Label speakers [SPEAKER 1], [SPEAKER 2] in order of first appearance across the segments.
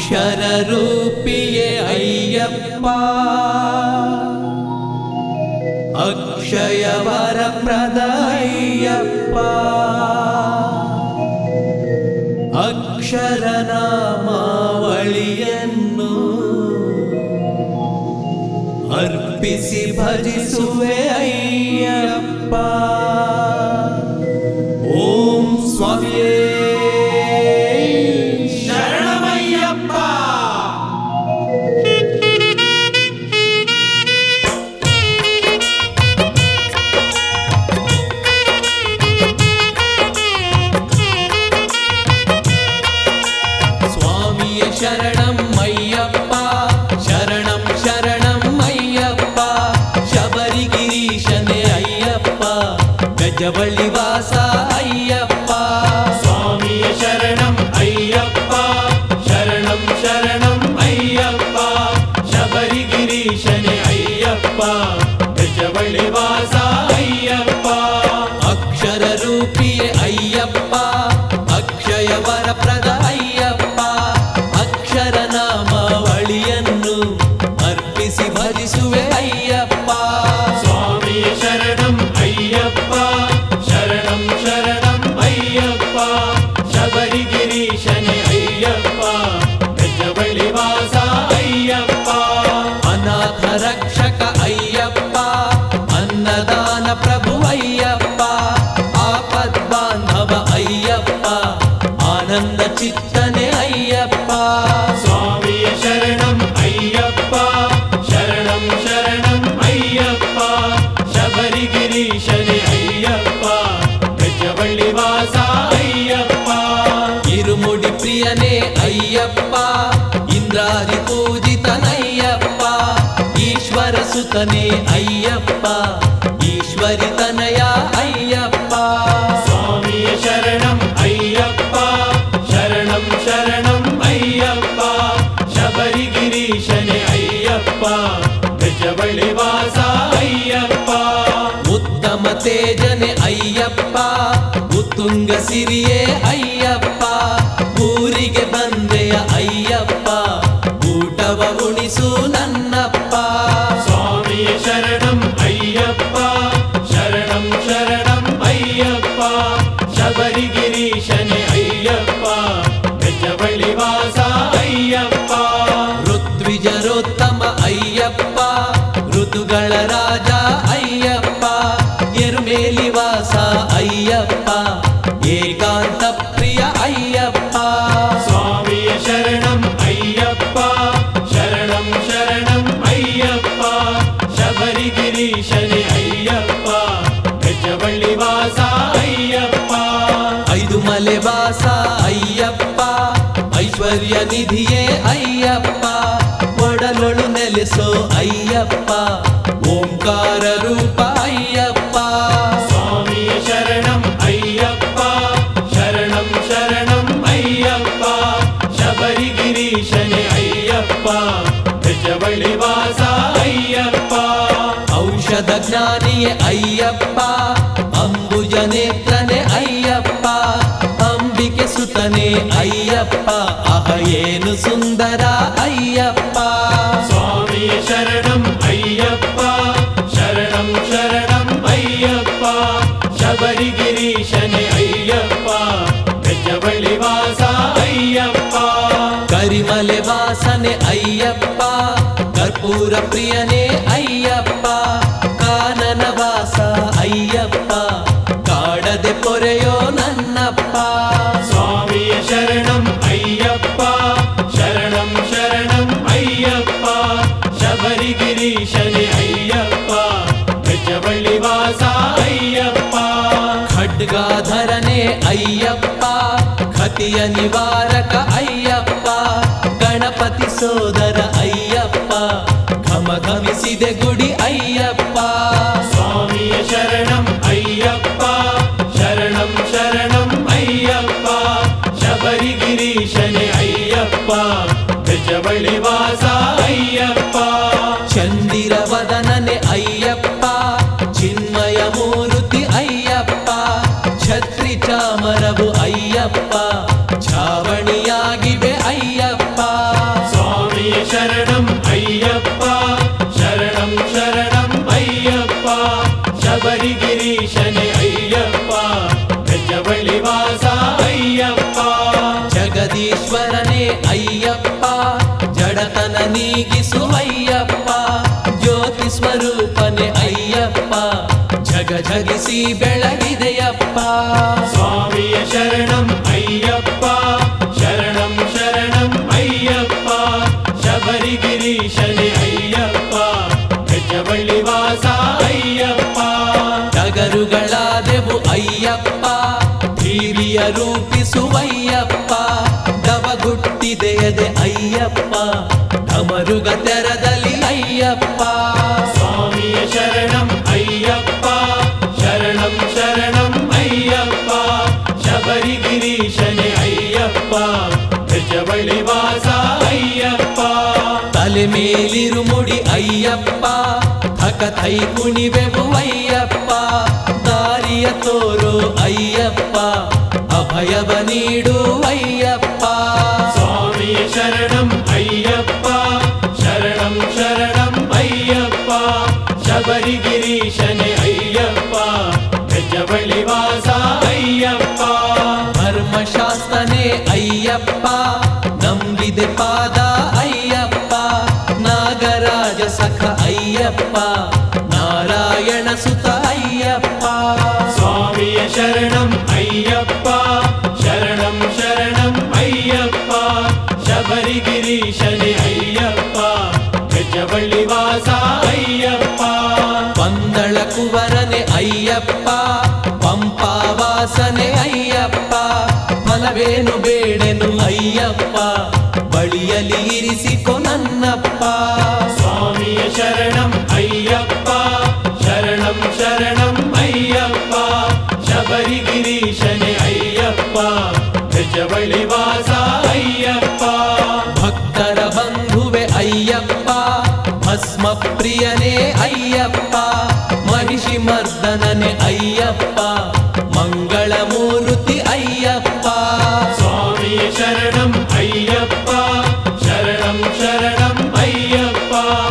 [SPEAKER 1] ಅಕ್ಷರರೂಪಿಯೇ ಅಯ್ಯಪ್ಪ, ಅಕ್ಷಯ ವರಪ್ರದ ಅಯ್ಯಪ್ಪ, ಅಕ್ಷರನಾಮಾವಳಿಯನ್ನು ಅರ್ಪಿಸಿ ಭಜಿಸುವೆ ಅಯ್ಯಪ್ಪ. ಓಂ ಸ್ವಾಮಿಯೇ ಶರಣಮಯ್ಯಪ್ಪ. ಸ್ವಾಮಿಯೇ ಶರಣಂ ಅಯ್ಯಪ್ಪ, ಶರಣಂ ಶರಣಂ ಅಯ್ಯಪ್ಪ, ಶಬರಿಗಿರೀಶನೇ ಅಯ್ಯಪ್ಪ, ಗಜವಳ್ಳಿ ವಾಸ ಅಯ್ಯಪ್ಪ.
[SPEAKER 2] ಸ್ವಾಮಿಯೇ ಶರಣಂ ಅಯ್ಯಪ್ಪ, ಶರಣಂ ಶರಣಂ ಅಯ್ಯಪ್ಪ, ಶಬರಿಗಿರೀಶನೇ ಅಯ್ಯಪ್ಪ, ಗಜವಳ್ಳಿ ವಾಸ ಅಯ್ಯಪ್ಪ.
[SPEAKER 1] ಅಕ್ಷರ ರೂಪಿಯೇ ಅಯ್ಯಪ್ಪ, ಅಕ್ಷಯ ವರಪ್ರದ ಅಯ್ಯಪ್ಪ, ಅಕ್ಷರ ನಾಮಾವಳಿಯನ್ನು ಅರ್ಪಿಸಿ ಭಜಿಸುವೆ ಅಯ್ಯಪ್ಪ.
[SPEAKER 2] ಸ್ವಾಮಿಯೇ ಶರಣಂ ಅಯ್ಯಪ್ಪ, ಶರಣಂ ಶರಣಂ ಅಯ್ಯಪ್ಪ, ಶಬರಿಗಿರೀಶನೇ ಅಯ್ಯಪ್ಪ, ಗಜವಳ್ಳಿ ವಾಸ ಅಯ್ಯಪ್ಪ.
[SPEAKER 1] ಅನಾಥ ರಕ್ಷಕ ಅಯ್ಯಪ್ಪ, ಅನ್ನದಾನ ಪ್ರಭು ಅಯ್ಯಪ್ಪ, ಆಪದ್ ಬಾಂಧವ ಅಯ್ಯಪ್ಪ, ಆನಂದ ಚಿತ್ತನೆ ಅಯ್ಯಪ್ಪ.
[SPEAKER 2] ಸ್ವಾಮಿಯೇ ಶರಣಂ ಅಯ್ಯಪ್ಪ, ಶರಣಂ ಶರಣಂ ಅಯ್ಯಪ್ಪ, ಶಬರಿಗಿರೀಶನೇ ಅಯ್ಯಪ್ಪ, ಗಜವಳ್ಳಿ ವಾಸ ಅಯ್ಯಪ್ಪ.
[SPEAKER 1] ಇರುಮುಡಿ ಪ್ರಿಯನೇ ಅಯ್ಯಪ್ಪ, ಇಂದ್ರಾದಿ ಪೂಜಿತನಯ್ಯಪ್ಪ, ಈಶ್ವರ ಸುತನೇ ಅಯ್ಯಪ್ಪ, ಈಶ್ವರಿ ತನಯ ಅಯ್ಯಪ್ಪ.
[SPEAKER 2] ಸ್ವಾಮಿಯೇ ಶರಣಂ ಅಯ್ಯಪ್ಪ, ಶರಣಂ ಶರಣಂ ಅಯ್ಯಪ್ಪ, ಶಬರಿಗಿರೀಶನೇ ಅಯ್ಯಪ್ಪ, ಗಜವಳ್ಳಿ ವಾಸ ಅಯ್ಯಪ್ಪ.
[SPEAKER 1] ಉತ್ತಮ ತೇಜನೆ ಅಯ್ಯಪ್ಪ, ಉತ್ತುಂಗ ಸಿರಿಯೇ ಅಯ್ಯಪ್ಪ, ಊರಿಗೆ ಬಂದೆಯ ಅಯ್ಯಪ್ಪ, ಊಟವ ಉಣಿಸು ನನ್ನಪ್ಪ.
[SPEAKER 2] ಸ್ವಾಮಿಯೇ ಶರಣಂ ಅಯ್ಯಪ್ಪ, ಶರಣಂ ಶರಣಂ ಅಯ್ಯಪ್ಪ, ಶಬರಿಗಿರೀಶನೇ ಅಯ್ಯಪ್ಪ, ಗಜವಳ್ಳಿ ವಾಸ ಅಯ್ಯಪ್ಪ.
[SPEAKER 1] ಋತ್ವಿಜರೋತ್ತಮ ಅಯ್ಯಪ್ಪ, ಋತುಗಳ ರಾಜ ಅಯ್ಯಪ್ಪ, ಎರುಮೇಲಿ ವಾಸ ಅಯ್ಯಪ್ಪ, ಏಕಾಂತ ಪ್ರಿಯ ಅಯ್ಯಪ್ಪ.
[SPEAKER 2] ಸ್ವಾಮಿಯೇ ಶರಣಂ ಅಯ್ಯಪ್ಪ, ಶರಣಂ ಶರಣಂ ಅಯ್ಯಪ್ಪ, ಶಬರಿಗಿರೀಶನೇ ಅಯ್ಯಪ್ಪ, ಗಜವಳ್ಳಿ ವಾಸ ಅಯ್ಯಪ್ಪ.
[SPEAKER 1] ಐದು ಮಲೆ ವಾಸ ಅಯ್ಯಪ್ಪ, ಐಶ್ವರ್ಯ ನಿಧಿಯೇ ಅಯ್ಯಪ್ಪ, ಒಡಲೊಳು ನೆಲೆಸೋ ಅಯ್ಯಪ್ಪ, ಓಂಕಾರ ರೂಪ ಅಯ್ಯಪ್ಪ.
[SPEAKER 2] ಸ್ವಾಮಿಯೇ ಶರಣಂ ಅಯ್ಯಪ್ಪ, ಶರಣಂ ಶರಣಂ ಅಯ್ಯಪ್ಪ, ಶಬರಿಗಿರೀಶನೇ ಅಯ್ಯಪ್ಪ, ಗಜವಳ್ಳಿ ವಾಸ ಅಯ್ಯಪ್ಪ.
[SPEAKER 1] ಔಷಧ ಜ್ಞಾನಿಯೇ ಅಯ್ಯಪ್ಪ, ಅಂಬುಜ ನೇತ್ರನೆ ಅಯ್ಯಪ್ಪ, ಅಂಬಿಕೆ ಸುತನೆ ಅಯ್ಯಪ್ಪ, ಅಹ ಏನು ಸುಂದರ ಅಯ್ಯಪ್ಪ.
[SPEAKER 2] ಸ್ವಾಮಿಯೇ ಶರಣಂ ಅಯ್ಯಪ್ಪ, ಶರಣಂ ಶರಣಂ ಅಯ್ಯಪ್ಪ, ಶಬರಿಗಿರೀಶನೇ ಅಯ್ಯಪ್ಪ, ಗಜವಳ್ಳಿ ವಾಸ ಅಯ್ಯಪ್ಪ.
[SPEAKER 1] ಕರಿಮಲೆ ವಾಸನೆ ಅಯ್ಯಪ್ಪ, ಕರ್ಪೂರ ಪ್ರಿಯನೇ ಅಯ್ಯಪ್ಪ, ಕಾನನ ವಾಸ ಅಯ್ಯಪ್ಪ, ಕಾಡದೆ ಪೊರೆಯೋ ನನ್ನಪ್ಪ.
[SPEAKER 2] ಸ್ವಾಮಿಯೇ ಶರಣಂ ಅಯ್ಯಪ್ಪ, ಶರಣಂ ಶರಣಂ ಅಯ್ಯಪ್ಪ, ಶಬರಿಗಿರೀಶನೇ ಅಯ್ಯಪ್ಪ, ಗಜವಳ್ಳಿ ವಾಸ ಅಯ್ಯಪ್ಪ.
[SPEAKER 1] ಖಡ್ಗಾಧರನೇ ಅಯ್ಯಪ್ಪ, ಖತಿಯ ನಿವಾರಕ ಅಯ್ಯಪ್ಪ, ಗಣಪತಿ ಸೋದರ ಅಯ್ಯಪ್ಪ, ಘಮ ಘಮಿಸಿದೆ ಗುಡಿ ಅಯ್ಯಪ್ಪ.
[SPEAKER 2] ಸ್ವಾಮಿಯೇ ಶರಣಂ ಅಯ್ಯಪ್ಪ, ಶರಣಂ ಶರಣಂ ಅಯ್ಯಪ್ಪ, ಶಬರಿಗಿರೀಶನೇ ಅಯ್ಯಪ್ಪ, ಗಜವಳ್ಳಿ ವಾಸ ಅಯ್ಯಪ್ಪ.
[SPEAKER 1] ಚಂದಿರ ವದನನೆ ಅಯ್ಯಪ್ಪ, ಚಿನ್ಮಯ ಮೂರುತಿ ಅಯ್ಯಪ್ಪ, ಛತ್ರಿ ಚಾಮರವು ಅಯ್ಯಪ್ಪ, ಛಾವಣಿಯಾಗಿವೆ ಅಯ್ಯಪ್ಪ.
[SPEAKER 2] ಶರಣಂ ಅಯ್ಯಪ್ಪ ಶರಣಂ ಶರಣಂ ಅಯ್ಯಪ್ಪ ಶಬರಿಗಿರೀಶನೇ ಅಯ್ಯಪ್ಪ ಬೆಜ್ಜವಳ್ಳಿ ವಾಸ ಅಯ್ಯಪ್ಪ
[SPEAKER 1] ಜಗದೀಶ್ವರನೇ ಅಯ್ಯಪ್ಪ ಜಡತನ ನೀಗಿಸುವಯ್ಯಪ್ಪ ಜ್ಯೋತಿ ಸ್ವರೂಪನೆ ಅಯ್ಯಪ್ಪ ಜಗ ಜಗಿಸಿ ಬೆಳಗಿದೆಯಪ್ಪ
[SPEAKER 2] ಸ್ವಾಮಿಯ ಶರಣಂ ಅಯ್ಯಪ್ಪ ಶರಣಂ ಶರಣಂ ಅಯ್ಯಪ್ಪ ಶಬರಿಗಿರೀಶನೇ ಅಯ್ಯಪ್ಪ ಬೆಜ್ಜವಳ್ಳಿ ವಾಸ ಅಯ್ಯಪ್ಪ
[SPEAKER 1] ಟಗರುಗಳಾದೆವು ಅಯ್ಯಪ್ಪ ಧೀರಿಯ ರೂಪಿಸುವಯ್ಯಪ್ಪ ದವಗುಟ್ಟಿದೆಯದೆ ಅಯ್ಯಪ್ಪ ಢಮರುಗ ತೆರದಲ್ಲಿ ಅಯ್ಯಪ್ಪ
[SPEAKER 2] ಸ್ವಾಮಿಯ ಶರಣಂ ಅಯ್ಯಪ್ಪ ಶರಣಂ ಶರಣಂ ಅಯ್ಯಪ್ಪ ಶಬರಿಗಿರೀಶನೇ ಅಯ್ಯಪ್ಪ ಬೆಜ್ಜವಳ್ಳಿ ವಾಸ ಅಯ್ಯಪ್ಪ
[SPEAKER 1] ತಲೆ ಮೇಲಿರು ಮುಡಿ ಅಯ್ಯಪ್ಪ ಥಕಥೈ ಕುಣಿವೆವು ಅಯ್ಯಪ್ಪ ದಾರಿಯ ತೋರು ಅಯ್ಯಪ್ಪ ಅಭಯವ ನೀಡು ಅಯ್ಯಪ್ಪ
[SPEAKER 2] ಸ್ವಾಮಿಯ ಶರಣಂ ಅಯ್ಯಪ್ಪ ಶರಣಂ ಶರಣಂ ಅಯ್ಯಪ್ಪ ಶಬರಿಗಿರೀಶನೇ ಅಯ್ಯಪ್ಪ ಬೆಜ್ಜವಳ್ಳಿ ವಾಸ ಅಯ್ಯಪ್ಪ
[SPEAKER 1] ಧರ್ಮಶಾಸ್ತ್ರನೇ ಅಯ್ಯಪ್ಪ ನಂಬಿದೆ ಪಾದ ಅಯ್ಯಪ್ಪ ನಾಗರಾಜ ಸಖ ಅಯ್ಯಪ್ಪ ನಾರಾಯಣ ಸುತ ಅಯ್ಯಪ್ಪ
[SPEAKER 2] ಸ್ವಾಮಿಯ ಶರಣಂ ಅಯ್ಯಪ್ಪ ಶರಣಂ ಶರಣಂ ಅಯ್ಯಪ್ಪ ಶಬರಿಗಿರೀಶನೇ ಅಯ್ಯಪ್ಪ ಬೆಜ್ಜವಳ್ಳಿ ವಾಸ ಅಯ್ಯಪ್ಪ
[SPEAKER 1] ಪಂದಳ ಕುವರನೆ ಅಯ್ಯಪ್ಪ ಪಂಪಾವಾಸನೆ ಅಯ್ಯಪ್ಪ ಫಲವೇನು ಬೇಡೆನು ಅಯ್ಯಪ್ಪ ಬಳಿಯಲಿ ಇರಿಸಿಕೊ ನನ್ನಪ್ಪ
[SPEAKER 2] ಸ್ವಾಮಿಯ ಶರಣಂ ಅಯ್ಯಪ್ಪ ಶರಣಂ ಶರಣಂ ಅಯ್ಯಪ್ಪ ಶಬರಿಗಿರೀಶನೇ ಅಯ್ಯಪ್ಪ ಬೆಜ್ಜವಳ್ಳಿ ವಾಸ ಅಯ್ಯಪ್ಪ
[SPEAKER 1] ಭಕ್ತರ ಬಂಧುವೆ ಅಯ್ಯಪ್ಪ ಭಸ್ಮ ಪ್ರಿಯನೇ ಅಯ್ಯಪ್ಪ ಮಹಿಷಿ ಮರ್ದನನೆ ಅಯ್ಯಪ್ಪ ಮಂಗಳ ಮೂರ್ತಿ ಅಯ್ಯಪ್ಪ
[SPEAKER 2] ಸ್ವಾಮಿಯ ಶರಣಂ ಅಯ್ಯಪ್ಪ ಶರಣಂ ಶರಣಂ ಅಯ್ಯಪ್ಪ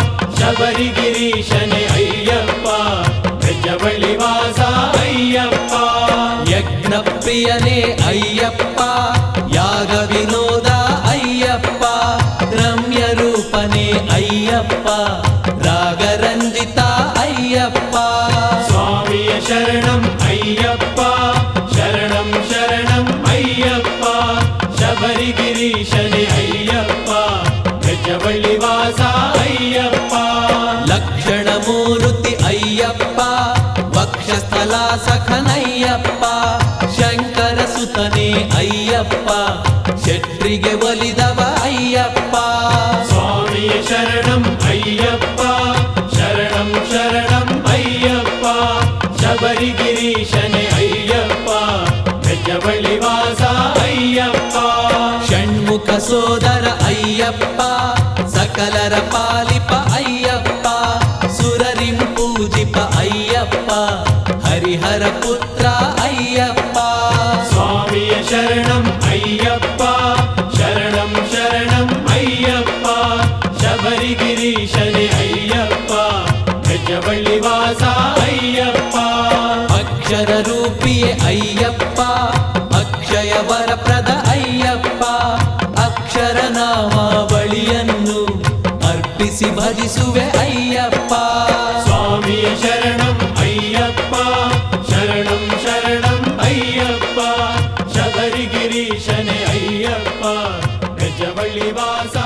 [SPEAKER 2] ಶಬರಿಗಿರೀಶನೇ ಅಯ್ಯಪ್ಪ ಬೆಜ್ಜವಳ್ಳಿ ವಾಸ ಅಯ್ಯಪ್ಪ
[SPEAKER 1] ಯಜ್ಞ ಪ್ರಿಯನೇ ಅಯ್ಯಪ್ಪ ಯಾಗ ವಿನೋದ ಅಯ್ಯಪ್ಪ ರಮ್ಯ ರೂಪನೇ ಅಯ್ಯಪ್ಪ ರಾಗರಂಜಿತ ಅಯ್ಯಪ್ಪ
[SPEAKER 2] ಸ್ವಾಮಿಯ ಶರಣಂ ಅಯ್ಯಪ್ಪ ಶರಣಂ ಶರಣಂ ಅಯ್ಯಪ್ಪ ಶಬರಿಗಿರೀಶನೇ ಅಯ್ಯಪ್ಪ ಬೆಜ್ಜವಳ್ಳಿ ವಾಸ ಅಯ್ಯಪ್ಪ
[SPEAKER 1] ಲಕ್ಷಣ ಮೂರುತಿ ಅಯ್ಯಪ್ಪ ವಕ್ಷಸ್ಥಲ ಸಖನಯ್ಯಪ್ಪ ಶಂಕರ ಸುತನೇ ಅಯ್ಯಪ್ಪ ಶೆಟ್ರಿಗೆ ಒಲಿದವ ಅಯ್ಯಪ್ಪ
[SPEAKER 2] ಸ್ವಾಮಿಯ ಶರಣಂ ಅಯ್ಯಪ್ಪ ಶರಣಂ ಶರಣಂ ಅಯ್ಯಪ್ಪ ಶಬರಿಗಿರೀಶನೇ ಅಯ್ಯಪ್ಪ ಬೆಜ್ಜವಳ್ಳಿ ವಾಸ ಅಯ್ಯಪ್ಪ
[SPEAKER 1] ಷಣ್ಮುಖ ಸೋದರ ಅಯ್ಯಪ್ಪ ಸಕಲರ ಪಾಲಿಪ ಅಯ್ಯಪ್ಪ ಸುರರಿಂ ಪೂಜಿಪ ಅಯ್ಯಪ್ಪ ಹರಿಹರ ಪುತ್ರ ಅಯ್ಯಪ್ಪ
[SPEAKER 2] ಸ್ವಾಮಿಯ ಶರಣಂ ಅಯ್ಯಪ್ಪ ಶರಣಂ ಶರಣಂ ಅಯ್ಯಪ್ಪ ಶಬರಿಗಿರೀಶನೇ ಅಯ್ಯಪ್ಪ ಬೆಜ್ಜವಳ್ಳಿ ವಾಸ ಅಯ್ಯಪ್ಪ
[SPEAKER 1] ಅಕ್ಷರ ರೂಪಿಯೇ ಅಯ್ಯಪ್ಪ ಅಕ್ಷಯ ವರಪ್ರದ ಅಯ್ಯಪ್ಪ ಅಕ್ಷರ ನಾಮಾವಳಿಯನ್ನು ಅರ್ಪಿಸಿ ಭಜಿಸುವೆ ಅಯ್ಯಪ್ಪ
[SPEAKER 2] ಸ್ವಾಮಿಯ ಶರಣಂ ಅಯ್ಯಪ್ಪ ಶರಣಂ ಶರಣಂ ಅಯ್ಯಪ್ಪ ಶಬರಿಗಿರೀಶನೇ ಅಯ್ಯಪ್ಪ ಬೆಜ್ಜವಳ್ಳಿ ವಾಸ